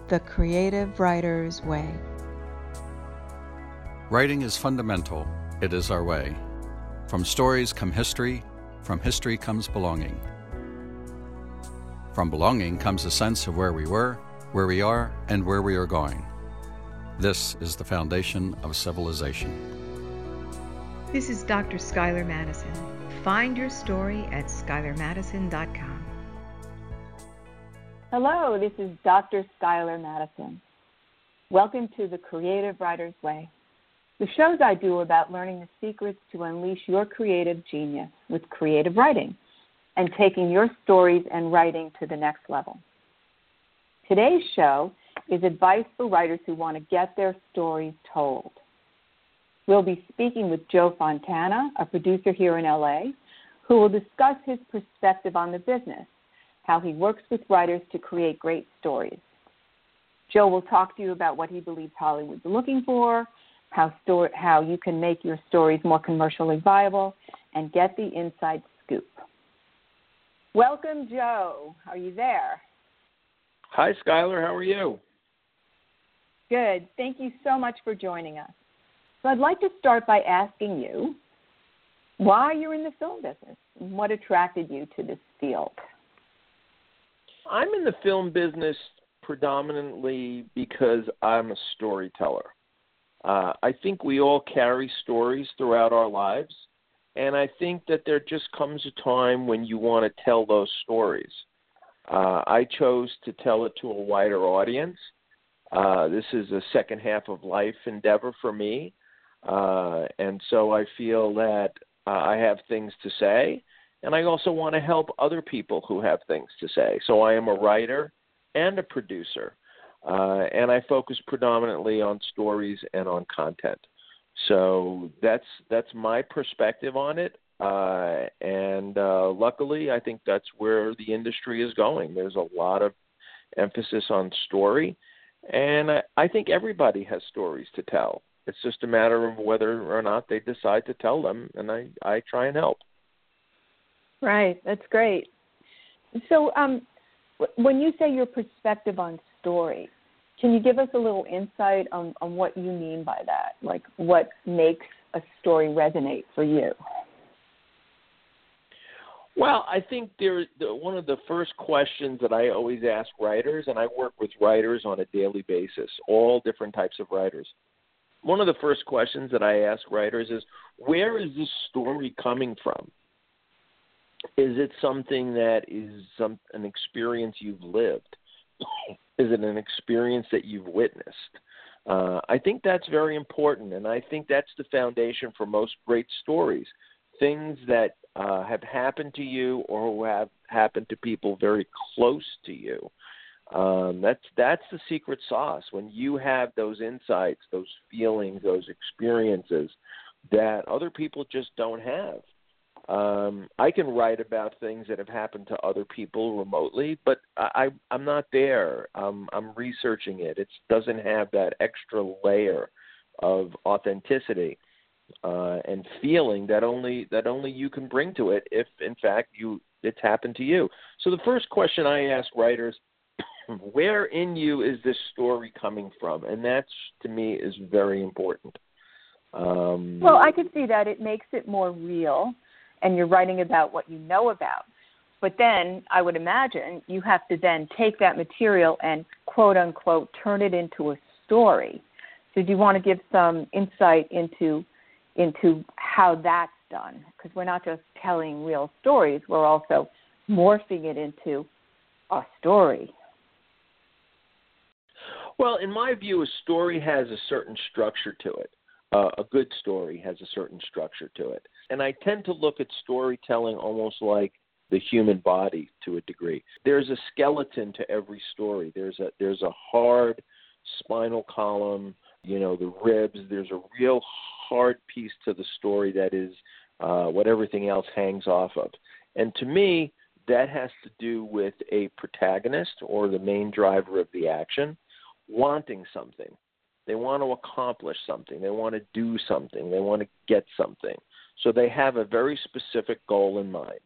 The Creative Writer's Way. Writing is fundamental. It is our way. From stories come history. From history comes belonging. From belonging comes a sense of where we were, where we are, and where we are going. This is the foundation of civilization. This is Dr. Skylar Madison. Find your story at skylarmadison.com. Hello, this is Dr. Skylar Madison. Welcome to The Creative Writer's Way, the shows I do about learning the secrets to unleash your creative genius with creative writing and taking your stories and writing to the next level. Today's show is advice for writers who want to get their stories told. We'll be speaking with Joe Fontana, a producer here in LA, who will discuss his perspective on the business, how he works with writers to create great stories. Joe will talk to you about what he believes Hollywood's looking for, how you can make your stories more commercially viable, and get the inside scoop. Welcome, Joe. Are you there? Hi, Skylar. How are you? Good. Thank you so much for joining us. So I'd like to start by asking you why you're in the film business and what attracted you to this field. I'm in the film business predominantly because I'm a storyteller. I think we all carry stories throughout our lives, and I think that there just comes a time when you want to tell those stories. I chose to tell it to a wider audience. This is a second half of life endeavor for me, and so I feel that I have things to say. And I also want to help other people who have things to say. So I am a writer and a producer, and I focus predominantly on stories and on content. So that's my perspective on it, and luckily I think that's where the industry is going. There's a lot of emphasis on story, and I think everybody has stories to tell. It's just a matter of whether or not they decide to tell them, and I try and help. Right, that's great. So when you say your perspective on story, can you give us a little insight on what you mean by that? Like what makes a story resonate for you? Well, I think one of the first questions that I always ask writers, and I work with writers on a daily basis, all different types of writers. One of the first questions that I ask writers is, where is this story coming from? Is it something that is an experience you've lived? Is it an experience that you've witnessed? I think that's very important, and I think that's the foundation for most great stories. Things that have happened to you or who have happened to people very close to you. That's the secret sauce. When you have those insights, those feelings, those experiences that other people just don't have. I can write about things that have happened to other people remotely, but I'm not there. I'm researching it. It doesn't have that extra layer of authenticity and feeling that only you can bring to it if, in fact, it's happened to you. So the first question I ask writers, where in you is this story coming from? And that, to me, is very important. Well, I could see that. It makes it more real. And you're writing about what you know about. But then I would imagine you have to then take that material and, quote, unquote, turn it into a story. So do you want to give some insight into how that's done? Because we're not just telling real stories. We're also morphing it into a story. Well, in my view, a story has a certain structure to it. A good story has a certain structure to it. And I tend to look at storytelling almost like the human body to a degree. There's a skeleton to every story. There's a hard spinal column, the ribs. There's a real hard piece to the story that is what everything else hangs off of. And to me, that has to do with a protagonist or the main driver of the action wanting something. They want to accomplish something. They want to do something. They want to get something. So they have a very specific goal in mind.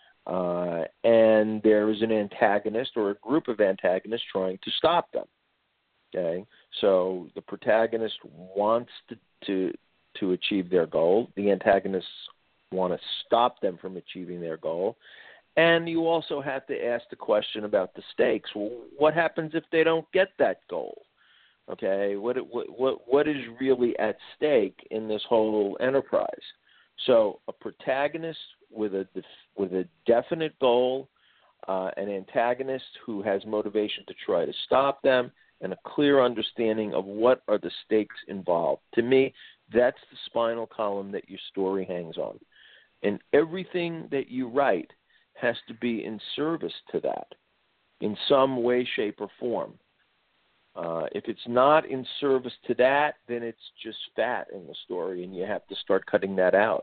And there is an antagonist or a group of antagonists trying to stop them. Okay, so the protagonist wants to achieve their goal. The antagonists want to stop them from achieving their goal. And you also have to ask the question about the stakes. Well, what happens if they don't get that goal? Okay, what is really at stake in this whole enterprise? So a protagonist with a definite goal, an antagonist who has motivation to try to stop them, and a clear understanding of what are the stakes involved. To me, that's the spinal column that your story hangs on. And everything that you write has to be in service to that in some way, shape, or form. If it's not in service to that, then it's just fat in the story, and you have to start cutting that out.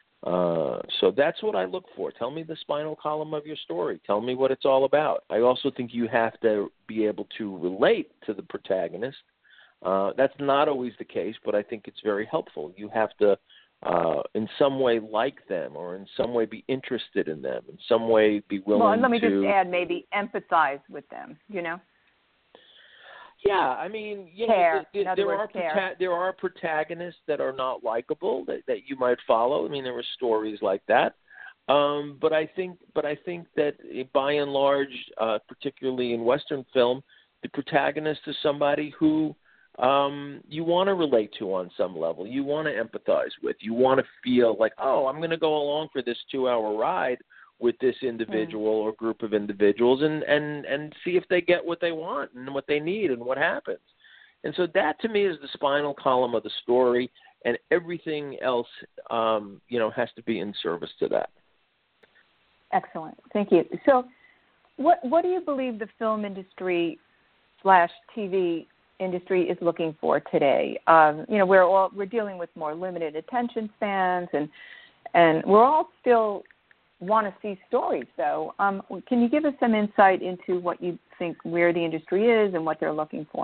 So that's what I look for. Tell me the spinal column of your story. Tell me what it's all about. I also think you have to be able to relate to the protagonist. That's not always the case, but I think it's very helpful. You have to, in some way, like them, or in some way be interested in them, in some way be willing to... Well, let me just add, maybe empathize with them, you know? Yeah, I mean, there are protagonists that are not likable that you might follow. I mean, there are stories like that, but I think that by and large, particularly in Western film, the protagonist is somebody who you want to relate to on some level. You want to empathize with. You want to feel like, oh, I'm going to go along for this 2-hour ride with this individual or group of individuals and see if they get what they want and what they need and what happens. And so that, to me, is the spinal column of the story, and everything else, has to be in service to that. Excellent. Thank you. So what do you believe the film industry / TV industry is looking for today? We're dealing with more limited attention spans, and we're all still want to see stories, though. Can you give us some insight into what you think, where the industry is and what they're looking for?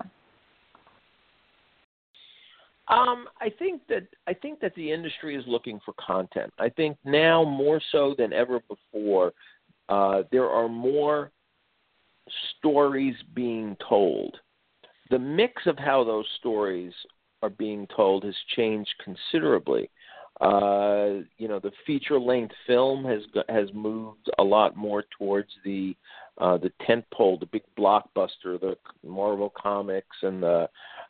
I think that the industry is looking for content. I think now more so than ever before, there are more stories being told. The mix of how those stories are being told has changed considerably. The feature-length film has moved a lot more towards the tentpole, the big blockbuster, the Marvel Comics and the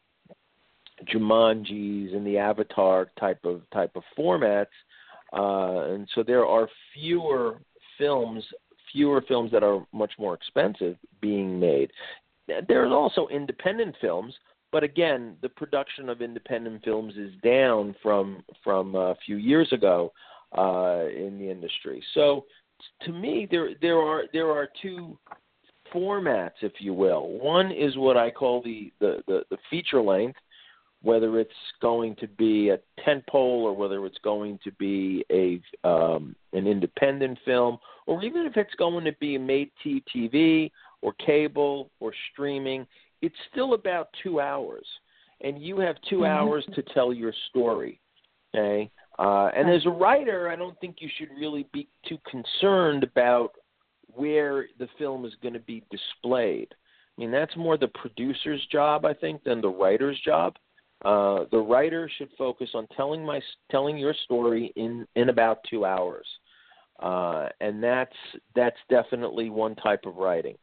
Jumanjis and the Avatar type of formats, and so there are fewer films that are much more expensive being made. There's also independent films. But again, the production of independent films is down from a few years ago in the industry. So, to me, there are two formats, if you will. One is what I call the feature length, whether it's going to be a tentpole or whether it's going to be an independent film, or even if it's going to be made TV or cable or streaming. It's still about 2 hours, and you have 2 hours to tell your story, okay? And as a writer, I don't think you should really be too concerned about where the film is going to be displayed. I mean, that's more the producer's job, I think, than the writer's job. The writer should focus on telling your story in about 2 hours, and that's definitely one type of writing.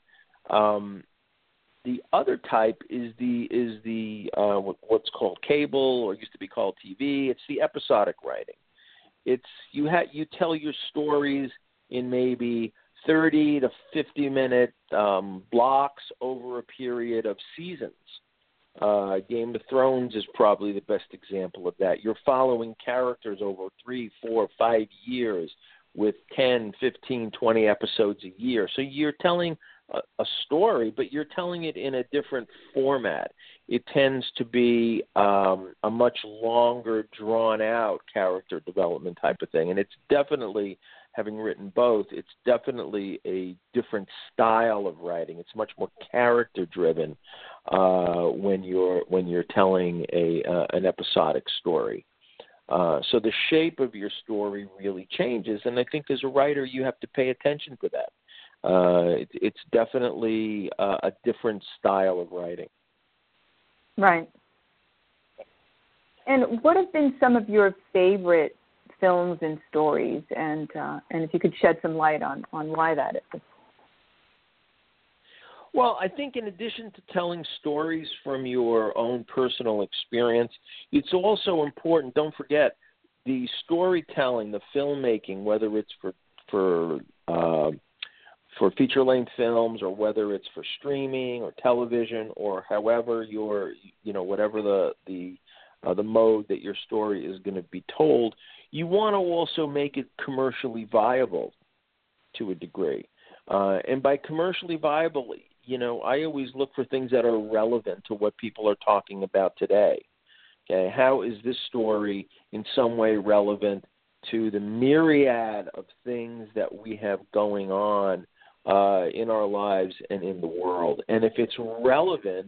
The other type is what's called cable, or used to be called TV. It's the episodic writing. It's you tell your stories in maybe 30 to 50 minute blocks over a period of seasons. Game of Thrones is probably the best example of that. You're following characters over 3, 4, 5 years with 10, 15, 20 episodes a year. So you're telling a story, but you're telling it in a different format. It tends to be a much longer, drawn-out character development type of thing. And it's definitely, having written both, it's definitely a different style of writing. It's much more character-driven when you're telling an episodic story. So the shape of your story really changes, and I think as a writer you have to pay attention to that. It's definitely a different style of writing. Right. And what have been some of your favorite films and stories, and if you could shed some light on why that is? Well, I think in addition to telling stories from your own personal experience, it's also important, don't forget, the storytelling, the filmmaking, whether it's for feature-length films or whether it's for streaming or television or however whatever the mode that your story is going to be told, you want to also make it commercially viable to a degree. And by commercially viable, I always look for things that are relevant to what people are talking about today. Okay, how is this story in some way relevant to the myriad of things that we have going on in our lives and in the world? And if it's relevant,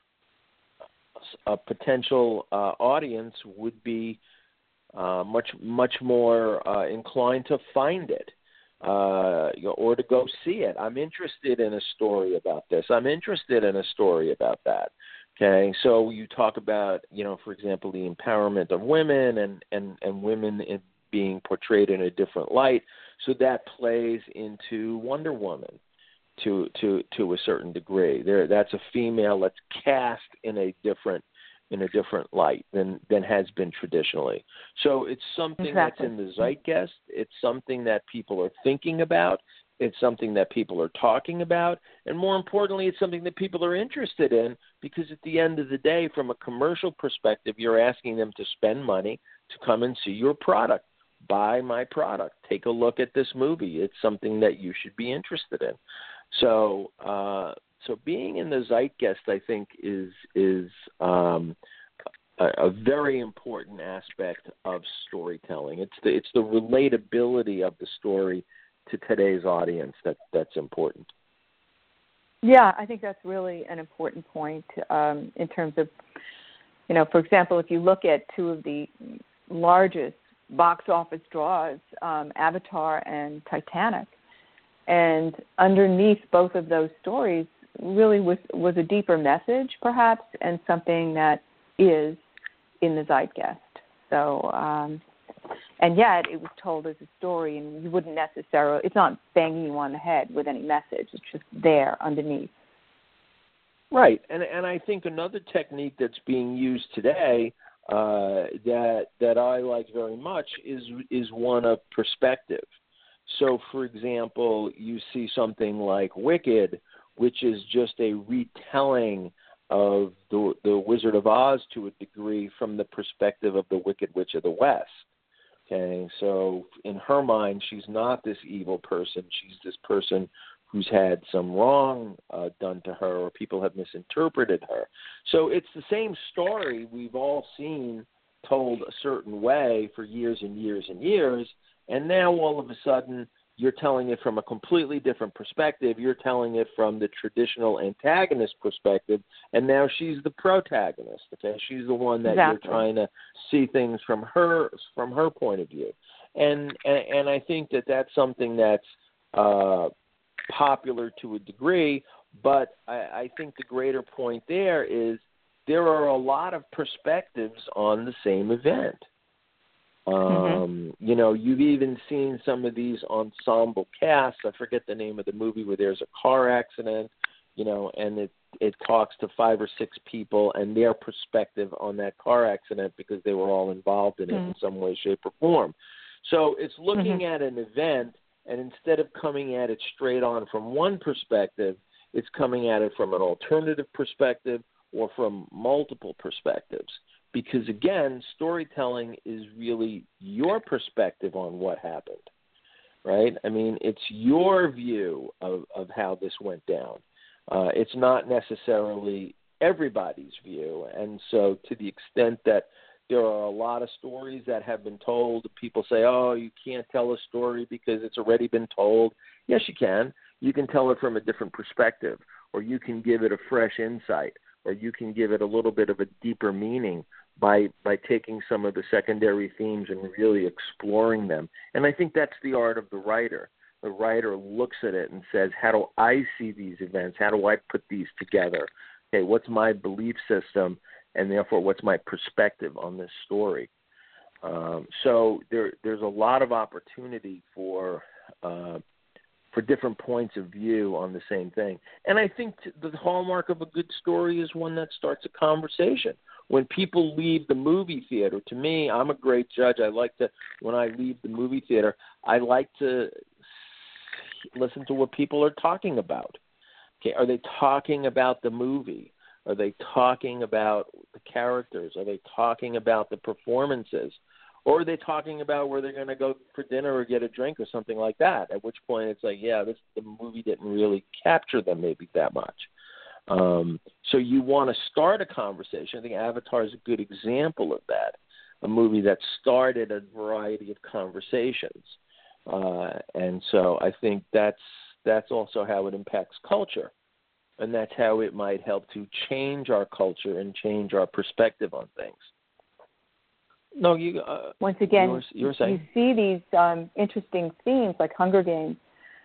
a potential audience would be much more inclined to find it. Or to go see it. I'm interested in a story about this. I'm interested in a story about that. Okay, so you talk about, for example, the empowerment of women and women being portrayed in a different light. So that plays into Wonder Woman to a certain degree. That's a female that's cast in a different light than has been traditionally. So it's something Exactly. that's in the zeitgeist. It's something that people are thinking about. It's something that people are talking about. And more importantly, it's something that people are interested in, because at the end of the day, from a commercial perspective, you're asking them to spend money to come and see your product. Buy my product. Take a look at this movie. It's something that you should be interested in. So being in the zeitgeist, I think, is a very important aspect of storytelling. It's the relatability of the story to today's audience that's important. Yeah, I think that's really an important point in terms of, for example, if you look at two of the largest box office draws, Avatar and Titanic, and underneath both of those stories really was a deeper message, perhaps, and something that is in the zeitgeist. So, and yet it was told as a story, and you wouldn't necessarily, it's not banging you on the head with any message. It's just there underneath. Right, and I think another technique that's being used today that I like very much is one of perspective. So, for example, you see something like Wicked, which is just a retelling of the Wizard of Oz to a degree from the perspective of the Wicked Witch of the West. Okay, so in her mind, she's not this evil person. She's this person who's had some wrong done to her, or people have misinterpreted her. So it's the same story we've all seen told a certain way for years and years and years, and now all of a sudden you're telling it from a completely different perspective. You're telling it from the traditional antagonist perspective, and now she's the protagonist. Okay, she's the one that Exactly. You're trying to see things from her point of view, and I think that's something that's popular to a degree. But I think the greater point there is there are a lot of perspectives on the same event. You've even seen some of these ensemble casts. I forget the name of the movie where there's a car accident, and it talks to 5 or 6 people and their perspective on that car accident because they were all involved in it in some way, shape, or form. So it's looking at an event, and instead of coming at it straight on from one perspective, it's coming at it from an alternative perspective or from multiple perspectives. Because, again, storytelling is really your perspective on what happened, right? I mean, it's your view of how this went down. It's not necessarily everybody's view. And so to the extent that there are a lot of stories that have been told, people say, oh, you can't tell a story because it's already been told. Yes, you can. You can tell it from a different perspective, or you can give it a fresh insight, or you can give it a little bit of a deeper meaning by taking some of the secondary themes and really exploring them. And I think that's the art of the writer. The writer looks at it and says, how do I see these events? How do I put these together Okay, what's my belief system, and therefore what's my perspective on this story? So there's a lot of opportunity for different points of view on the same thing. And I think the hallmark of a good story is one that starts a conversation. When people leave the movie theater, to me, I'm a great judge. I like to, when I leave the movie theater, I like to listen to what people are talking about. Okay, are they talking about the movie? Are they talking about the characters? Are they talking about the performances? Or are they talking about where they're going to go for dinner or get a drink or something like that? At which point it's like, yeah, the movie didn't really capture them maybe that much. So you want to start a conversation. I think Avatar is a good example of that, a movie that started a variety of conversations. And so I think that's also how it impacts culture. And that's how it might help to change our culture and change our perspective on things. No, you. Once again, you were saying? You see these interesting themes like Hunger Games.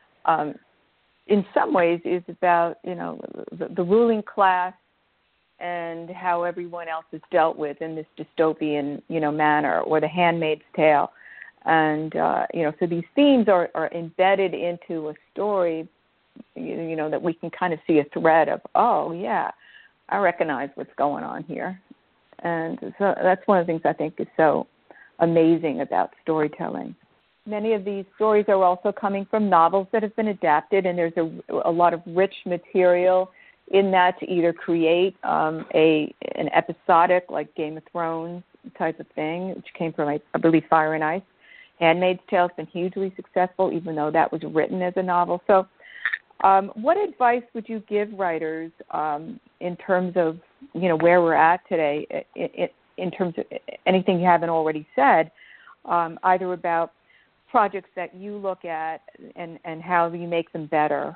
In some ways, is about the ruling class and how everyone else is dealt with in this dystopian manner, or The Handmaid's Tale, and so these themes are embedded into a story, that we can kind of see a thread of, oh yeah, I recognize what's going on here. And so that's one of the things I think is so amazing about storytelling. Many of these stories are also coming from novels that have been adapted, and there's a lot of rich material in that to either create an episodic, like Game of Thrones type of thing, which came from, I believe, Fire and Ice. Handmaid's Tale has been hugely successful, even though that was written as a novel. So what advice would you give writers in terms of, where we're at today, in terms of anything you haven't already said, either about projects that you look at and how you make them better,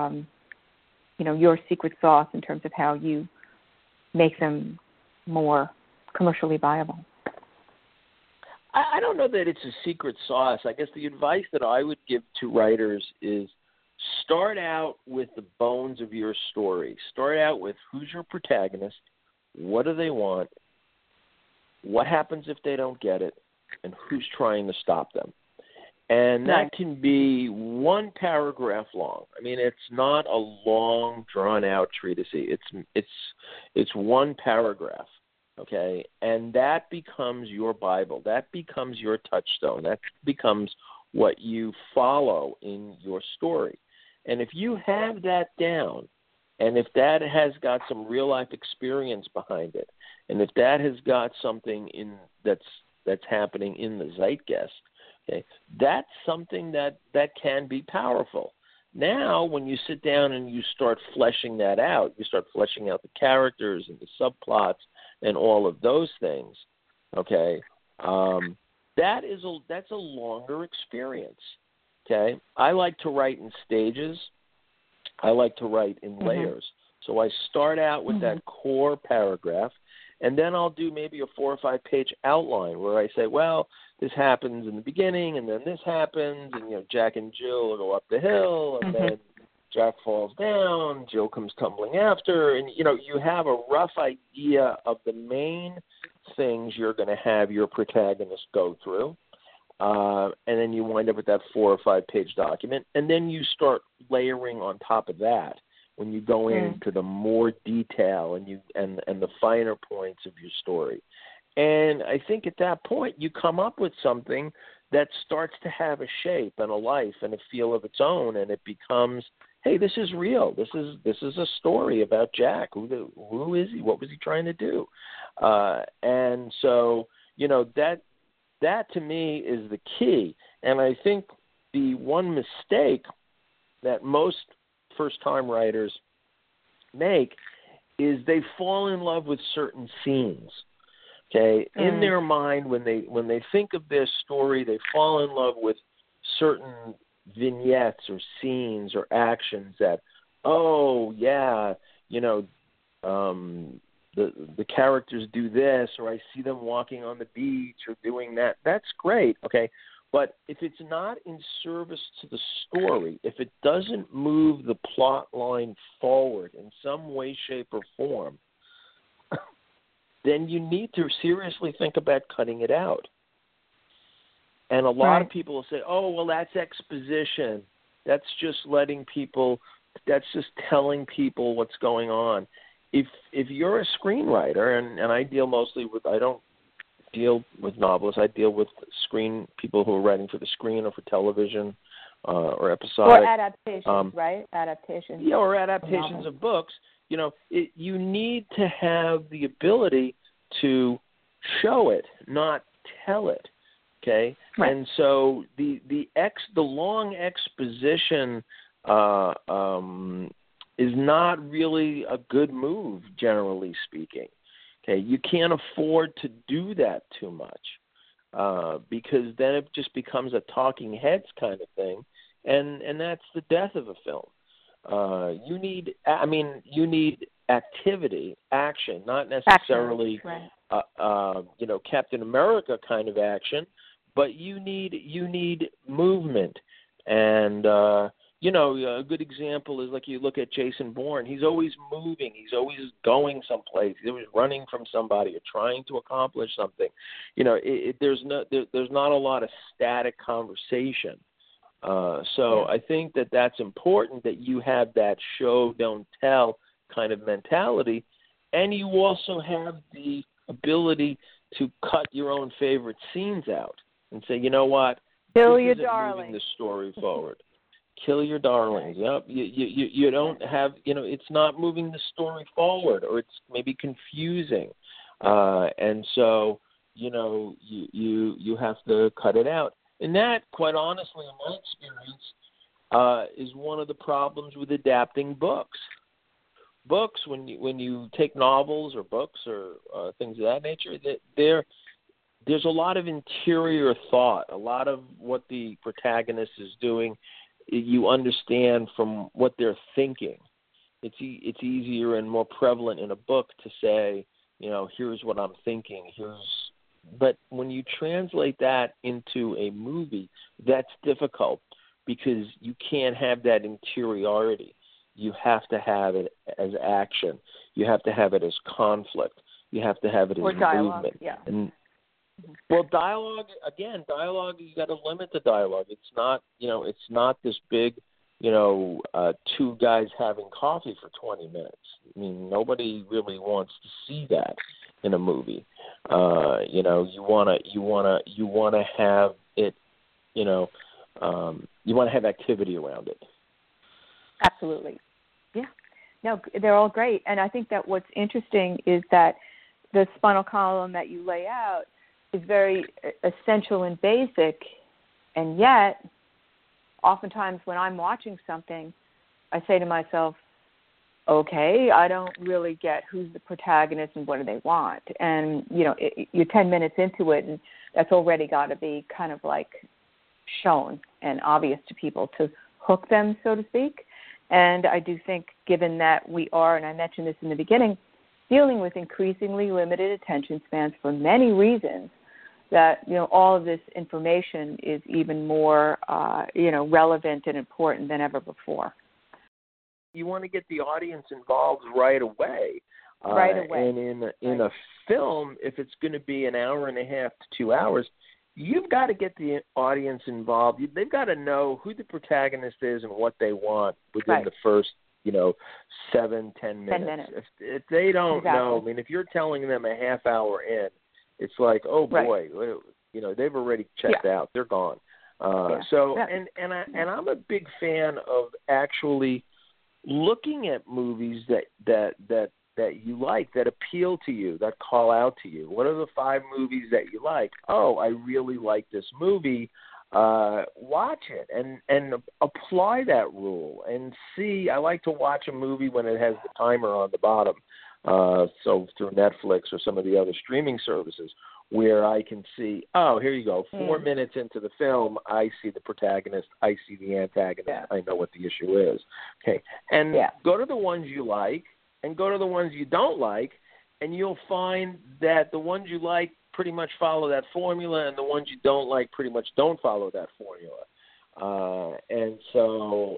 your secret sauce in terms of how you make them more commercially viable? I don't know that it's a secret sauce. I guess the advice that I would give to writers is start out with the bones of your story. Start out with who's your protagonist, what do they want, what happens if they don't get it, and who's trying to stop them. And that can be one paragraph long. I mean, it's not a long, drawn-out treatise. It's one paragraph, okay? And that becomes your Bible. That becomes your touchstone. That becomes what you follow in your story. And if you have that down, and if that has got some real-life experience behind it, and if that has got something in that's happening in the zeitgeist, okay, that's something that can be powerful. Now, when you sit down and you start fleshing that out, you start fleshing out the characters and the subplots and all of those things, okay, that's a longer experience. Okay, I like to write in stages. I like to write in layers. So I start out with that core paragraph, and then I'll do maybe a 4 or 5 page outline where I say, well, this happens in the beginning, and then this happens, and Jack and Jill will go up the hill, and then Jack falls down, Jill comes tumbling after, and you have a rough idea of the main things you're going to have your protagonist go through. And then you wind up with that 4 or 5 page document, and then you start layering on top of that when you go into the more detail and the finer points of your story. And I think at that point you come up with something that starts to have a shape and a life and a feel of its own, and it becomes, hey, this is real. This is a story about Jack. Who is he? What was he trying to do? And so that to me is the key. And I think the one mistake that most first-time writers make is they fall in love with certain scenes. Okay, in their mind, when they think of their story, they fall in love with certain vignettes or scenes or actions that, the characters do this, or I see them walking on the beach or doing that. That's great, okay? But if it's not in service to the story, if it doesn't move the plot line forward in some way, shape, or form, then you need to seriously think about cutting it out. And a lot of people will say, oh, well, that's exposition. That's just that's just telling people what's going on. If you're a screenwriter, and I deal mostly with, I don't deal with novelists, I deal with people who are writing for the screen or for television or episodic. Or adaptations, right? Adaptations. Yeah, or adaptations of books. You need to have the ability to show it, not tell it. Okay, right. And so the long exposition is not really a good move, generally speaking. Okay, you can't afford to do that too much because then it just becomes a talking heads kind of thing, and that's the death of a film. You need activity, action, not necessarily Captain America kind of action. But you need movement, and a good example is like you look at Jason Bourne. He's always moving. He's always going someplace. He's always running from somebody or trying to accomplish something. There's not a lot of static conversation. I think that's important that you have that show don't tell kind of mentality, and you also have the ability to cut your own favorite scenes out. And say, you know what? Kill this your isn't darlings. Moving the story forward. Kill your darlings. Yep. You don't have. It's not moving the story forward, or it's maybe confusing, and so you have to cut it out. And that, quite honestly, in my experience, is one of the problems with adapting books. Books, when you take novels or books or things of that nature, there's a lot of interior thought, a lot of what the protagonist is doing. You understand from what they're thinking. It's easier and more prevalent in a book to say, here's what I'm thinking. But when you translate that into a movie, that's difficult because you can't have that interiority. You have to have it as action. You have to have it as conflict. You have to have it as dialogue, movement. Yeah. Well, dialogue, you got to limit the dialogue. It's not this big, two guys having coffee for 20 minutes. I mean, nobody really wants to see that in a movie. You want to have it, you want to have activity around it. Absolutely. Yeah. No, they're all great. And I think that what's interesting is that the spinal column that you lay out is very essential and basic, and yet oftentimes when I'm watching something, I say to myself, okay, I don't really get who's the protagonist and what do they want. And, you're 10 minutes into it, and that's already got to be kind of like shown and obvious to people to hook them, so to speak. And I do think, given that we are, and I mentioned this in the beginning, dealing with increasingly limited attention spans for many reasons, that all of this information is even more relevant and important than ever before. You want to get the audience involved right away. And in a film, if it's going to be an hour and a half to 2 hours, you've got to get the audience involved. They've got to know who the protagonist is and what they want within the first 7-10 minutes. If they don't know, I mean, if you're telling them a half hour in, it's like, oh boy, they've already checked out. They're gone. And I'm a big fan of actually looking at movies that you like, that appeal to you, that call out to you. What are the 5 movies that you like? Oh, I really like this movie. Watch it and apply that rule and see. I like to watch a movie when it has the timer on the bottom. So through Netflix or some of the other streaming services, where I can see, oh, here you go, 4 minutes into the film, I see the protagonist, I see the antagonist, I know what the issue is. Okay, and go to the ones you like and go to the ones you don't like and you'll find that the ones you like pretty much follow that formula, and the ones you don't like pretty much don't follow that formula. And so,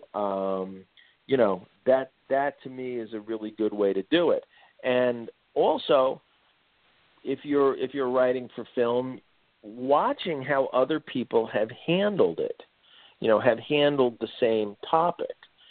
that to me is a really good way to do it. And also, if you're writing for film, watching how other people have handled it, have handled the same topic,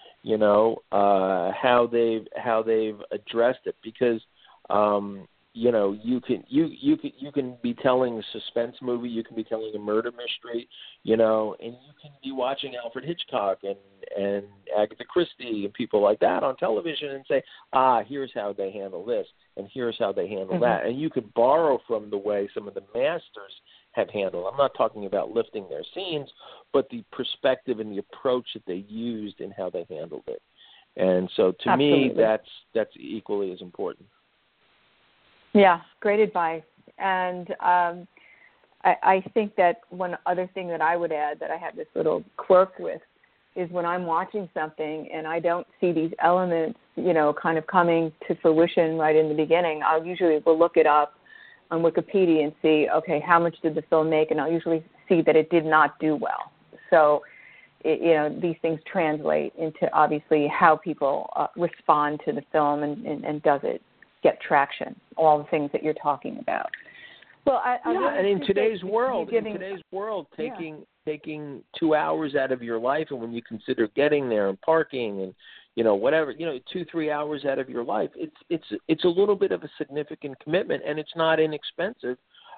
how they've addressed it, because you can be telling a suspense movie, you can be telling a murder mystery, and you can be watching Alfred Hitchcock and Agatha Christie and people like that on television and say, here's how they handle this, and here's how they handle that. And you could borrow from the way some of the masters have handled. I'm not talking about lifting their scenes, but the perspective and the approach that they used in how they handled it. And so to me, that's equally as important. Yeah, great advice. And I think that one other thing that I would add that I have this little quirk with is when I'm watching something and I don't see these elements, kind of coming to fruition right in the beginning, I'll usually will look it up on Wikipedia and see, okay, how much did the film make? And I'll usually see that it did not do well. So, these things translate into obviously how people respond to the film and does it get traction, all the things that you're talking about. Well, and in today's world, taking 2 hours out of your life, and when you consider getting there and parking and whatever, 2-3 hours out of your life, it's a little bit of a significant commitment, and it's not inexpensive.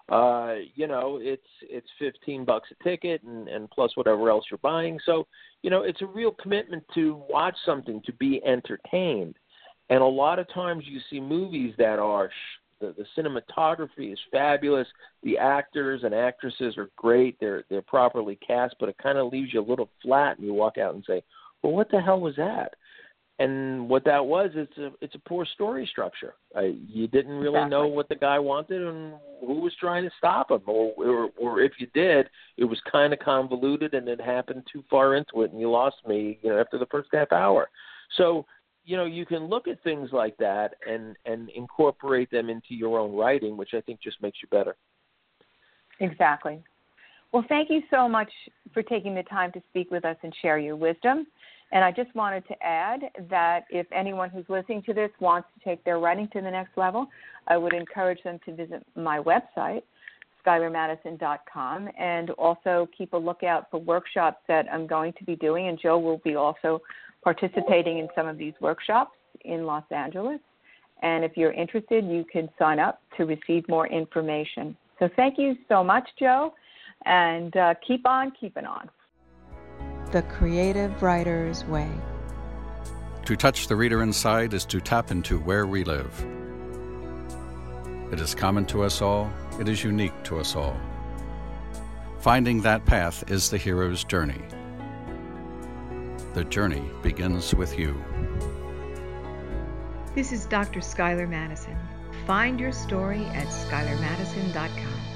It's $15 a ticket and plus whatever else you're buying. So, it's a real commitment to watch something, to be entertained. And a lot of times you see movies that are the cinematography is fabulous, the actors and actresses are great, they're properly cast, but it kind of leaves you a little flat, and you walk out and say, well, what the hell was that? And what that was, it's a poor story structure. You didn't really know what the guy wanted and who was trying to stop him, or if you did, it was kind of convoluted and it happened too far into it, and you lost me, after the first half hour. So, you can look at things like that and incorporate them into your own writing, which I think just makes you better. Exactly. Well, thank you so much for taking the time to speak with us and share your wisdom. And I just wanted to add that if anyone who's listening to this wants to take their writing to the next level, I would encourage them to visit my website, SkylarMadison.com, and also keep a lookout for workshops that I'm going to be doing. And Joe will be also participating in some of these workshops in Los Angeles. And if you're interested, you can sign up to receive more information. So thank you so much, Joe, and keep on keeping on. The Creative Writer's Way. To touch the reader inside is to tap into where we live. It is common to us all. It is unique to us all. Finding that path is the hero's journey. The journey begins with you. This is Dr. Skylar Madison. Find your story at SkylarMadison.com.